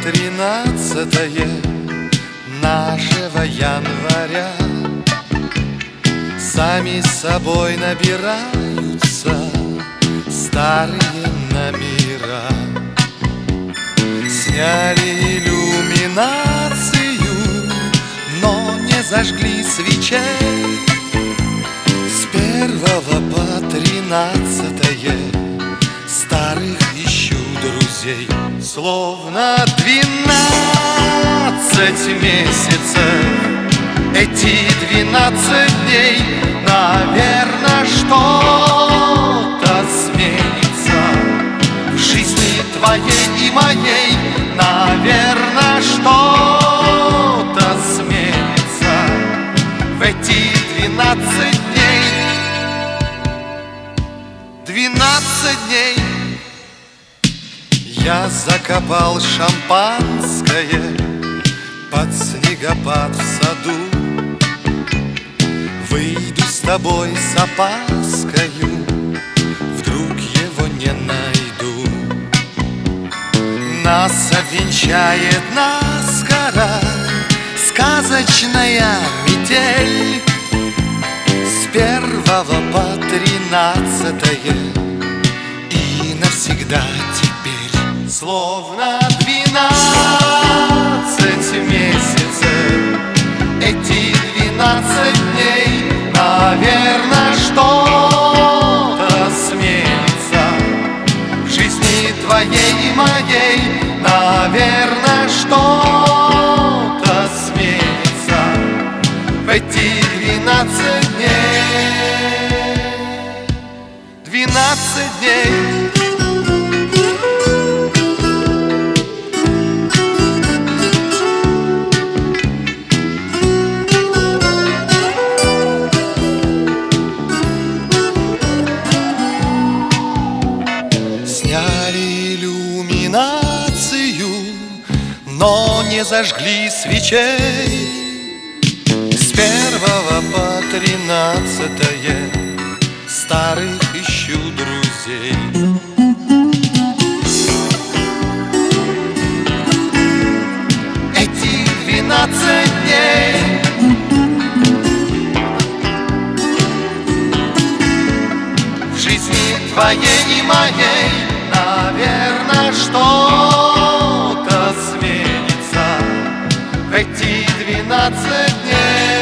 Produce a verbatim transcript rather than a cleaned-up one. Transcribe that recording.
тринадцатое нашего января сами собой набираются старые номера. Сняли иллюминацию, но не зажгли свечей. С первого по тринадцатое старых ищу друзей. Словно двенадцать месяцев, эти двенадцать дней, наверно, что-то сменится в жизни твоей и моей. Наверно, что-то сменится в эти двенадцать дней. Двенадцать дней. Я закопал шампанское под снегопад в саду. Выйду с тобой с опаскою, вдруг его не найду. Нас обвенчает наскоро сказочная метель. С первого по тринадцатое и навсегда теперь. Словно двенадцать месяцев, эти двенадцать дней, наверно, что-то сменится в жизни твоей и моей. Наверно, что-то сменится в эти двенадцать дней. Двенадцать дней. Сняли иллюминацию, но не зажгли свечей. С первого по тринадцатое старых ищу друзей. Эти двенадцать дней в жизни твоей и моей. Наверно, что-то сменится в эти двенадцать дней.